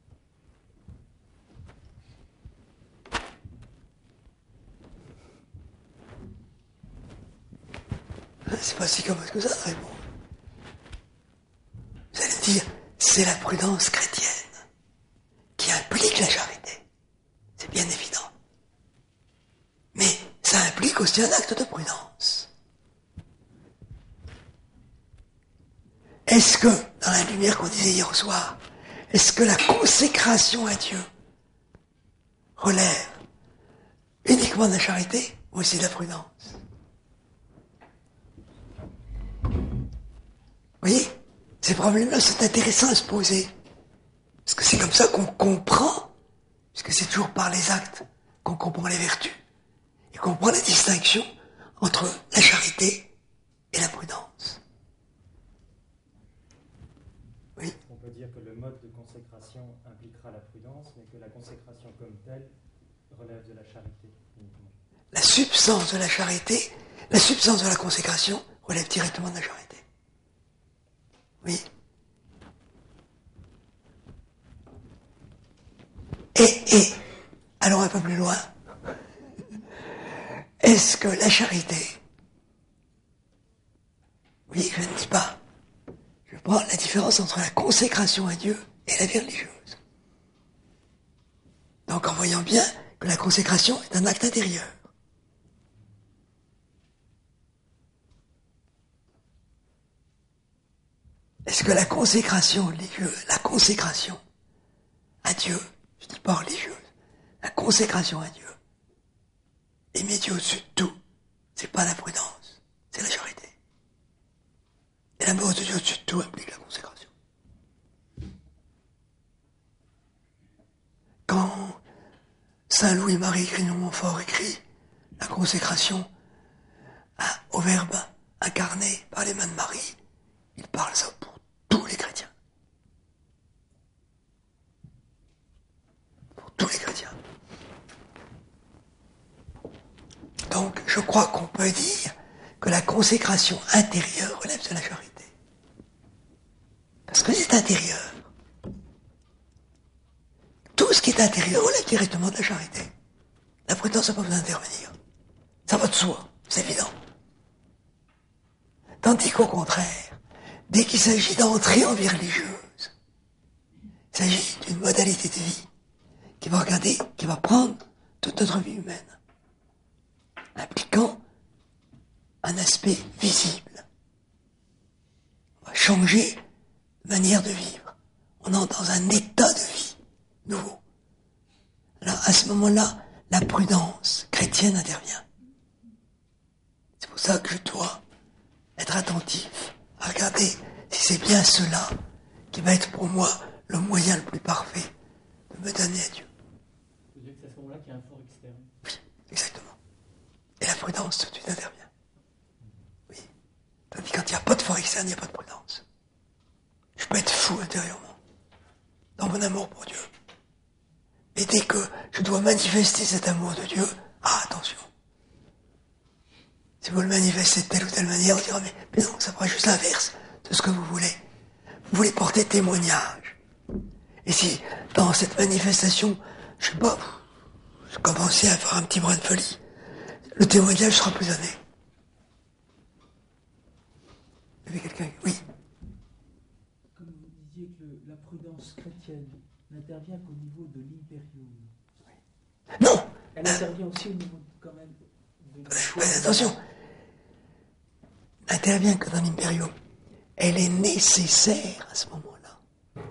C'est pas si commode que ça de répondre. Vous allez me dire, c'est la prudence chrétienne qui implique la charité. C'est bien évident. Mais ça implique aussi un acte de prudence. Est-ce que, dans la lumière qu'on disait hier au soir, est-ce que la consécration à Dieu relève uniquement de la charité ou aussi de la prudence? Vous voyez, ces problèmes-là sont intéressants à se poser. Parce que c'est comme ça qu'on comprend, puisque c'est toujours par les actes qu'on comprend les vertus, et qu'on comprend la distinction entre la charité et la prudence. Oui. On peut dire que le mode de consécration impliquera la prudence, mais que la consécration comme telle relève de la charité uniquement. La substance de la charité, la substance de la consécration relève directement de la charité. Oui. Et, et, allons un peu plus loin. Est-ce que la charité, oui, je ne dis pas, je prends la différence entre la consécration à Dieu et la vie religieuse. Donc en voyant bien que la consécration est un acte intérieur. Est-ce que la consécration religieuse, la consécration à Dieu, je dis pas religieuse, la consécration à Dieu, et met Dieu au-dessus de tout, c'est pas la prudence, c'est la charité. Et l'amour de Dieu au-dessus de tout implique la consécration. Quand Saint Louis-Marie Grignon-Montfort écrit la consécration à, au Verbe incarné par les mains de Marie, il parle ça pour tous les chrétiens. Pour tous les chrétiens. Donc, je crois qu'on peut dire que la consécration intérieure relève de la charité. Parce que c'est intérieur. Tout ce qui est intérieur relève directement de la charité. La prudence n'a pas besoin d'intervenir. Ça va de soi, c'est évident. Tandis qu'au contraire, dès qu'il s'agit d'entrer en vie religieuse, il s'agit d'une modalité de vie qui va regarder, qui va prendre toute notre vie humaine, impliquant un aspect visible. On va changer de manière de vivre. On entre dans un état de vie nouveau. Alors à ce moment-là, la prudence chrétienne intervient. C'est pour ça que je dois être attentif à regarder si c'est bien cela qui va être pour moi le moyen le plus parfait de me donner à Dieu. Vous dire que c'est à ce moment-là qu'il y a un fort externe. Oui, exactement. Et la prudence tout de suite intervient. Oui. Tandis que quand il n'y a pas de fort externe, il n'y a pas de prudence. Je peux être fou intérieurement, dans mon amour pour Dieu. Et dès que je dois manifester cet amour de Dieu, ah, attention. Si vous le manifestez de telle ou telle manière, on dira, mais, mais non, ça fera juste l'inverse de ce que vous voulez. Vous voulez porter témoignage. Et si, dans cette manifestation, je sais pas, je commençais à faire un petit brin de folie, le témoignage sera plus donné. Il y avait quelqu'un, oui. Comme vous disiez que la prudence chrétienne n'intervient qu'au niveau de l'imperium. Non! Elle intervient aussi au niveau quand même de... Faites attention. N'intervient que dans l'imperium. Elle est nécessaire à ce moment-là.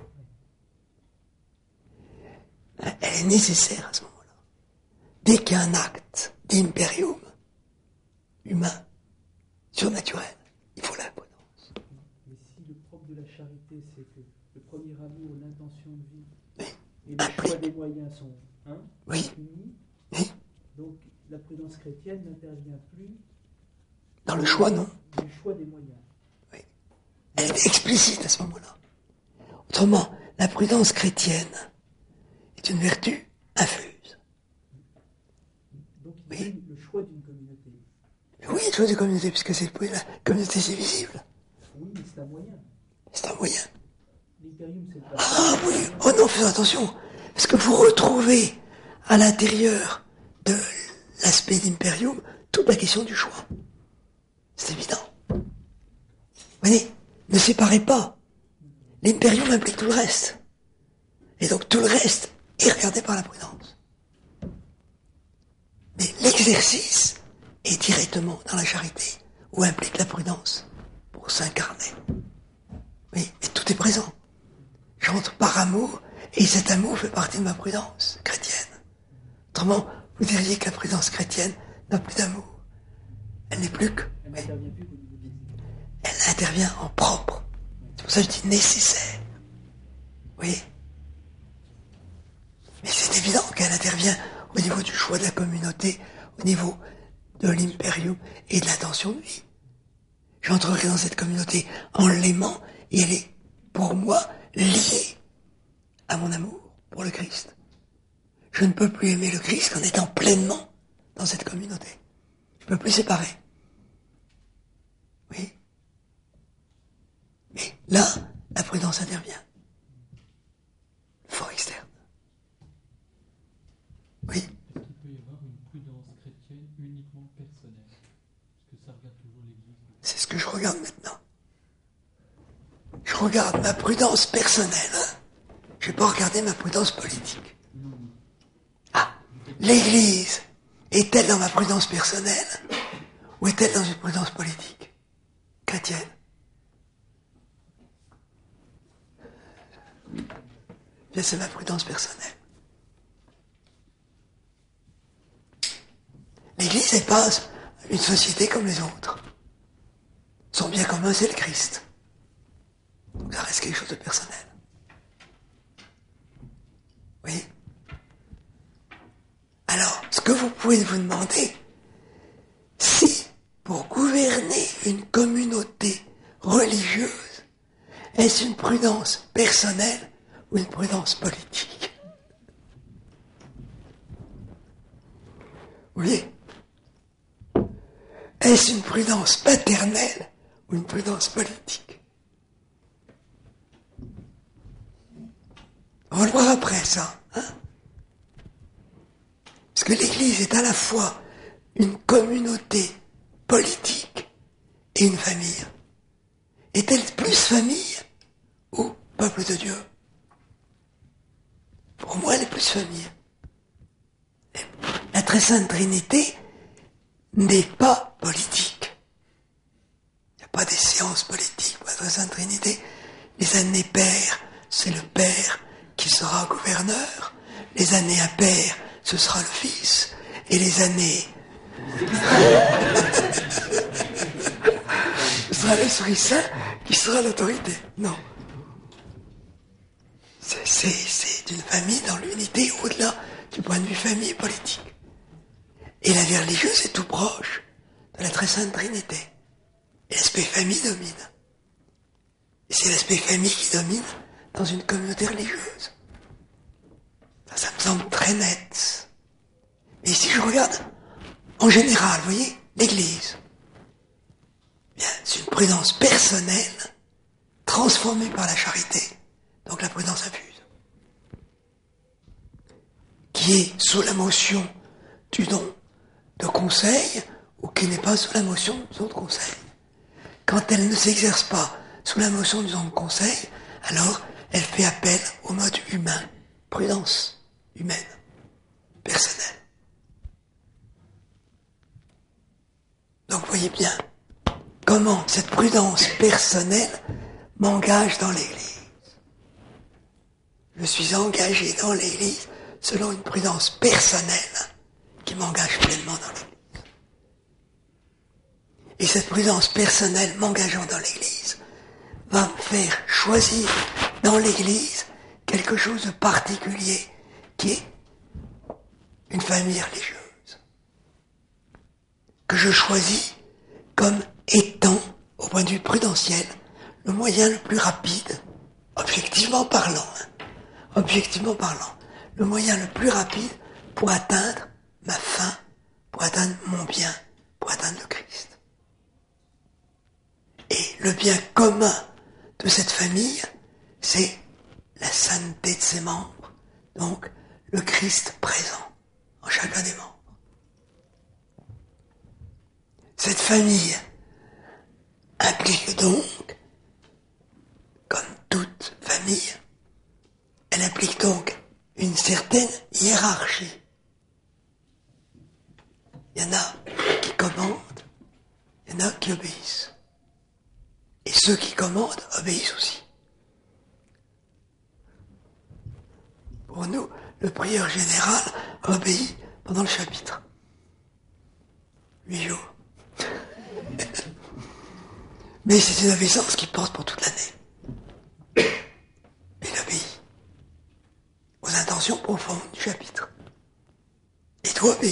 Elle est nécessaire à ce moment-là. Dès qu'il y a un acte d'imperium humain, surnaturel, il faut la prudence. Mais si le propre de la charité, c'est que le premier amour, l'intention de vie Oui. et le Implique. choix des moyens sont un, Oui. unis, Oui. donc la prudence chrétienne n'intervient plus Dans le choix, non. du choix des moyens. Oui. Elle est explicite à ce moment-là. Autrement, la prudence chrétienne est une vertu infuse. Donc il y a Oui. eu le choix d'une communauté. Oui, le choix de communauté, puisque c'est, la communauté c'est visible. Oui, mais c'est un moyen. C'est un moyen. L'imperium, c'est pas... Ah oui, oh non, faites attention, parce que vous retrouvez à l'intérieur de l'aspect d'imperium toute la question du choix. C'est évident. Vous voyez, ne séparez pas. L'imperium implique tout le reste. Et donc tout le reste est regardé par la prudence. Mais l'exercice est directement dans la charité, où implique la prudence pour s'incarner. Oui, et tout est présent. J'entre par amour, et cet amour fait partie de ma prudence chrétienne. Autrement, vous diriez que la prudence chrétienne n'a plus d'amour. Elle n'est plus que... Elle n'intervient plus qu'au niveau des idées. Elle intervient en propre. C'est pour ça que je dis nécessaire. Oui. Mais c'est évident qu'elle intervient au niveau du choix de la communauté, au niveau de l'imperium et de l'intention de vie. J'entrerai dans cette communauté en l'aimant, et elle est, pour moi, liée à mon amour pour le Christ. Je ne peux plus aimer le Christ qu'en étant pleinement dans cette communauté. Je ne peux plus séparer. Oui. Mais là, la prudence intervient. Le fort externe. Oui. Est-ce qu'il peut y avoir une prudence chrétienne uniquement personnelle? Est-ce que ça regarde toujours l'Église? C'est ce que je regarde maintenant. Je regarde ma prudence personnelle. Je ne vais pas regarder ma prudence politique. Ah. Peut-être l'Église est-elle dans ma prudence personnelle ou est-elle dans une prudence politique chrétienne? Bien, c'est ma prudence personnelle. L'Église n'est pas une société comme les autres. Son bien commun, c'est le Christ. Donc ça reste quelque chose de personnel. Oui. Alors, ce que vous pouvez vous demander, si pour gouverner une communauté religieuse, est-ce une prudence personnelle ou une prudence politique? Oui. Est-ce une prudence paternelle ou une prudence politique? On va le voir après, ça. Hein? Parce que l'Église est à la fois une communauté politique et une famille. Est-elle plus famille ou peuple de Dieu? Pour moi, elle est plus famille. La très sainte Trinité n'est pas politique. Il n'y a pas des séances politiques pour la très sainte Trinité. Les années paires, c'est le Père qui sera gouverneur. Les années impaires, ce sera le Fils. Et les années... ce sera l'Esprit Saint qui sera l'autorité. Non. C'est, c'est, c'est une famille dans l'unité au-delà du point de vue famille et politique. Et la vie religieuse est tout proche de la très sainte Trinité. Et l'aspect famille domine. Et c'est l'aspect famille qui domine dans une communauté religieuse. Ça, ça me semble très net. Mais ici, je regarde en général, vous voyez, l'Église. Bien, c'est une prudence personnelle transformée par la charité, donc la prudence infuse, qui est sous la motion du don de conseil ou qui n'est pas sous la motion du don de conseil. Quand elle ne s'exerce pas sous la motion du don de conseil, alors elle fait appel au mode humain, prudence humaine, personnelle. Donc voyez bien comment cette prudence personnelle m'engage dans l'Église. Je suis engagé dans l'Église selon une prudence personnelle qui m'engage pleinement dans l'Église. Et cette prudence personnelle m'engageant dans l'Église va me faire choisir dans l'Église quelque chose de particulier qui est une famille religieuse, que je choisis comme étant, au point de vue prudentiel, le moyen le plus rapide, objectivement parlant, hein, objectivement parlant, le moyen le plus rapide pour atteindre ma fin, pour atteindre mon bien, pour atteindre le Christ. Et le bien commun de cette famille, c'est la sainteté de ses membres, donc le Christ présent en chacun des membres. Cette famille implique donc, comme toute famille, elle implique donc une certaine hiérarchie. Il y en a qui commandent, il y en a qui obéissent. Et ceux qui commandent obéissent aussi. Pour nous, le prieur général obéit pendant le chapitre. Huit jours. Mais c'est une obéissance qui porte pour toute l'année. Il obéit aux intentions profondes du chapitre. Il doit obéir.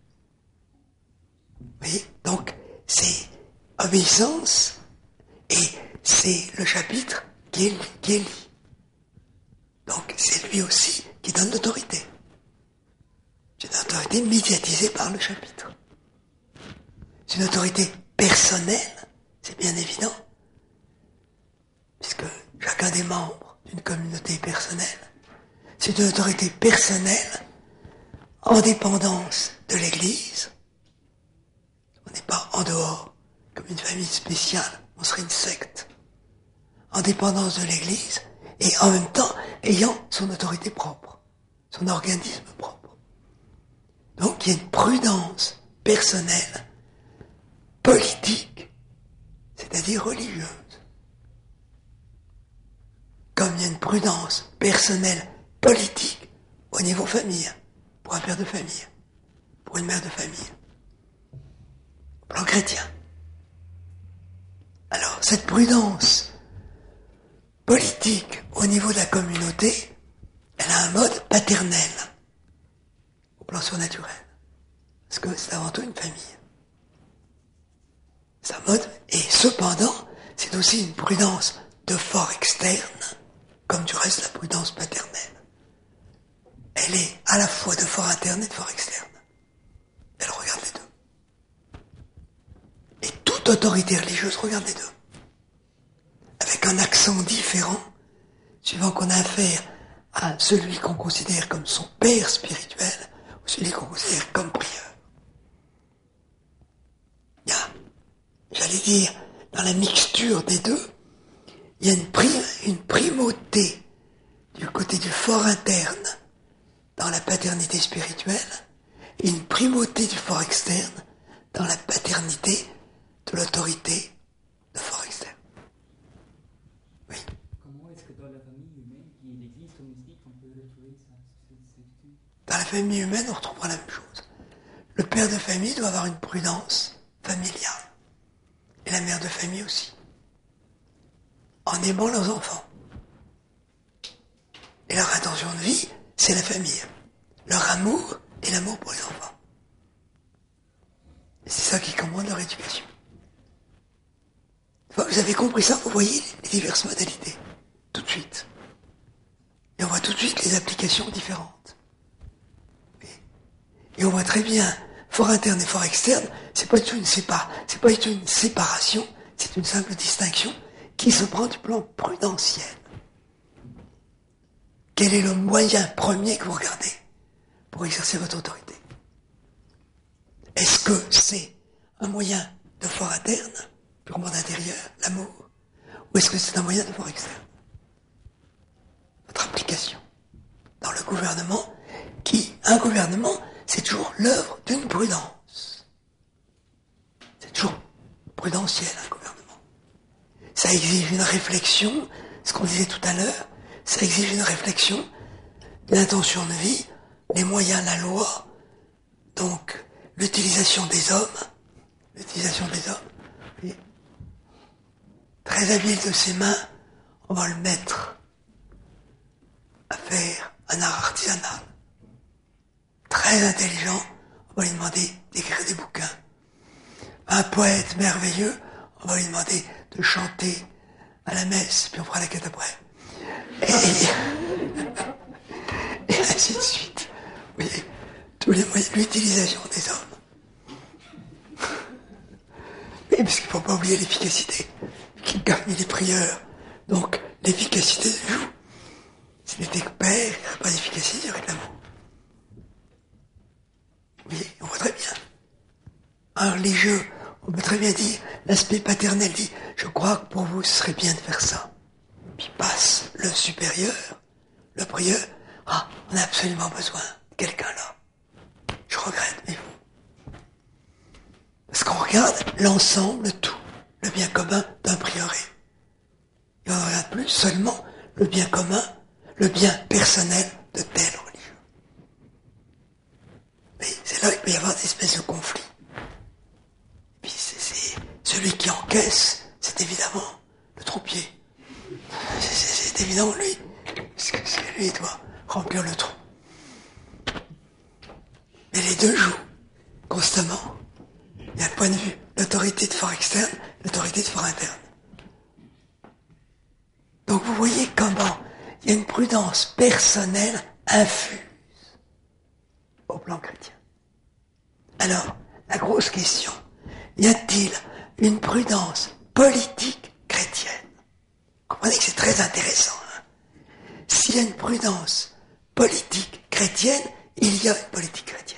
Vous voyez? Donc, c'est obéissance et c'est le chapitre qui est, qui est lié. Donc, c'est lui aussi qui donne l'autorité. C'est une autorité médiatisée par le chapitre. C'est une autorité personnelle, c'est bien évident, puisque chacun des membres d'une communauté personnelle, c'est une autorité personnelle en dépendance de l'Église. On n'est pas en dehors comme une famille spéciale, on serait une secte. En dépendance de l'Église et en même temps ayant son autorité propre, son organisme propre. Donc il y a une prudence personnelle, politique, c'est-à-dire religieuse. Comme il y a une prudence personnelle, politique, au niveau famille, pour un père de famille, pour une mère de famille, au plan chrétien. Alors, cette prudence politique au niveau de la communauté, elle a un mode paternel, au plan surnaturel. Parce que c'est avant tout une famille. C'est un mode, et cependant, c'est aussi une prudence de fort externe, comme du reste la prudence paternelle. Elle est à la fois de fort interne et de fort externe. Elle regarde les deux. Et toute autorité religieuse regarde les deux. Avec un accent différent, suivant qu'on a affaire à celui qu'on considère comme son père spirituel, ou celui qu'on considère comme prieur. Il y a, j'allais dire, dans la mixture des deux, il y a une, prime, une primauté du côté du fort interne dans la paternité spirituelle et une primauté du fort externe dans la paternité de l'autorité de fort externe. Oui. Comment est-ce que dans la famille humaine qui est l'Église communistique, on peut retrouver ça, cette certitude? Dans la famille humaine, on retrouvera la même chose. Le père de famille doit avoir une prudence familiale. Et la mère de famille aussi. En aimant leurs enfants. Et leur intention de vie, c'est la famille. Leur amour et l'amour pour les enfants. Et c'est ça qui commande leur éducation. Une fois que vous avez compris ça, vous voyez les diverses modalités. Tout de suite. Et on voit tout de suite les applications différentes. Et on voit très bien, fort interne et fort externe, c'est pas du tout une sépa, c'est pas du tout une séparation, c'est une simple distinction qui se prend du plan prudentiel. Quel est le moyen premier que vous regardez pour exercer votre autorité? Est-ce que c'est un moyen de fort interne, purement d'intérieur, l'amour, ou est-ce que c'est un moyen de fort externe? Votre application dans le gouvernement, qui, un gouvernement, c'est toujours l'œuvre d'une prudence. C'est toujours prudentiel, un gouvernement. Ça exige une réflexion, ce qu'on disait tout à l'heure, ça exige une réflexion, l'intention de vie, les moyens, la loi, donc l'utilisation des hommes, l'utilisation des hommes, et très habile de ses mains, on va le mettre à faire un art artisanal. Très intelligent, on va lui demander d'écrire des bouquins. Un poète merveilleux, on va lui demander de chanter à la messe, puis on fera la quête après. Et, et ainsi de suite. Vous voyez, tous les moyens, l'utilisation des hommes. Mais parce qu'il ne faut pas oublier l'efficacité qui gagne les prieurs. Donc, l'efficacité de joue. S'il était que père, il n'y aurait pas d'efficacité, il y aurait de l'amour. Oui, on voit très bien. Un religieux, on peut très bien dire, l'aspect paternel dit, je crois que pour vous, ce serait bien de faire ça. Puis passe le supérieur, le prieur, ah, on a absolument besoin de quelqu'un là. Je regrette, mais vous. Parce qu'on regarde l'ensemble, tout, le bien commun d'un prieuré. Et on ne regarde plus seulement le bien commun, le bien personnel de tel religieux. Mais c'est là qu'il peut y avoir des espèces de conflits. Et puis c'est, c'est celui qui encaisse, c'est évidemment le troupier. C'est, c'est, c'est évidemment lui, parce que c'est lui qui doit remplir le trou. Mais les deux jouent constamment. Il y a un point de vue, l'autorité de fort externe, l'autorité de fort interne. Donc vous voyez comment il y a une prudence personnelle infuse au plan chrétien. Alors, la grosse question, y a-t-il une prudence politique chrétienne? Vous comprenez que c'est très intéressant. Hein? S'il y a une prudence politique chrétienne, il y a une politique chrétienne.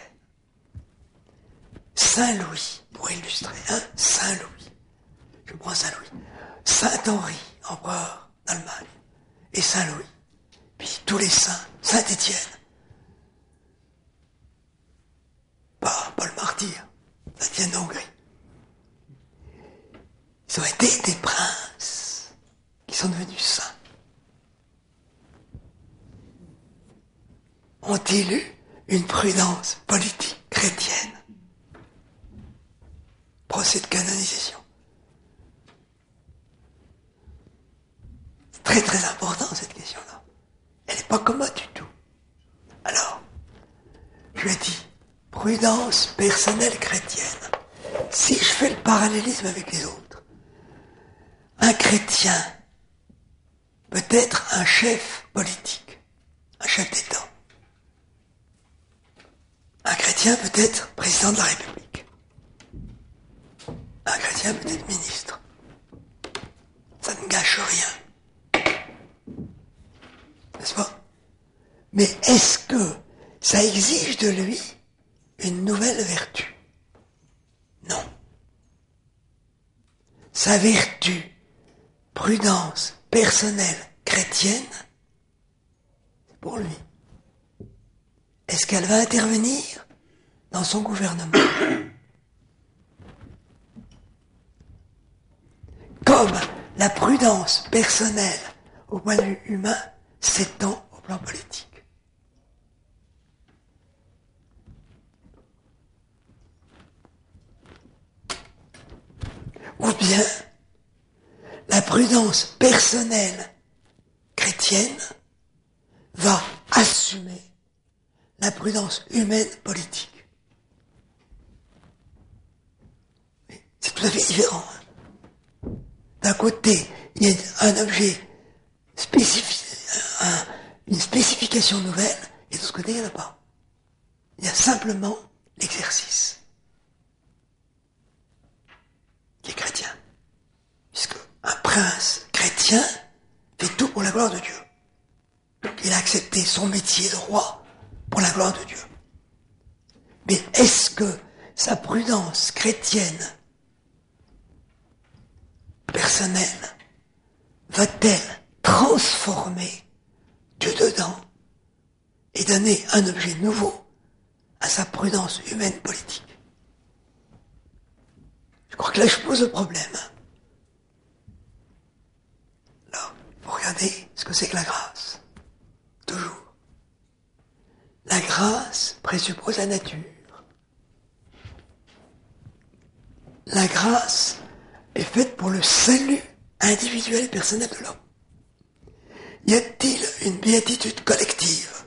Saint Louis, pour illustrer, hein, Saint Louis. Je prends Saint Louis. Saint Henri, empereur d'Allemagne, et Saint Louis. Puis tous les saints, Saint Étienne. martyrs, Tatiana d'Hongrie. Ils ont été des princes qui sont devenus saints. Ont-ils eu une prudence politique chrétienne? Procès de canonisation. C'est très très important cette question-là. Elle n'est pas commode du tout. Alors, je ai dit, prudence personnelle chrétienne. Si je fais le parallélisme avec les autres, un chrétien peut être un chef politique, un chef d'État. Un chrétien peut être président de la République. Un chrétien peut être ministre. Ça ne gâche rien. N'est-ce pas? Mais est-ce que ça exige de lui une nouvelle vertu? Non. Sa vertu, prudence personnelle chrétienne, c'est pour lui. Est-ce qu'elle va intervenir dans son gouvernement? Comme la prudence personnelle au point de vue humain s'étend au plan politique. Ou bien la prudence personnelle chrétienne va assumer la prudence humaine politique. C'est tout à fait différent. D'un côté, il y a un objet spécifique, un, une spécification nouvelle, et de l'autre côté, il n'y en a pas. Il y a simplement l'exercice qui est chrétien. Puisque un prince chrétien fait tout pour la gloire de Dieu. Donc il a accepté son métier de roi pour la gloire de Dieu. Mais est-ce que sa prudence chrétienne personnelle va-t-elle transformer Dieu dedans et donner un objet nouveau à sa prudence humaine politique? Je crois que là je pose le problème. Là, il faut regarder ce que c'est que la grâce. Toujours. La grâce présuppose la nature. La grâce est faite pour le salut individuel et personnel de l'homme. Y a-t-il une béatitude collective?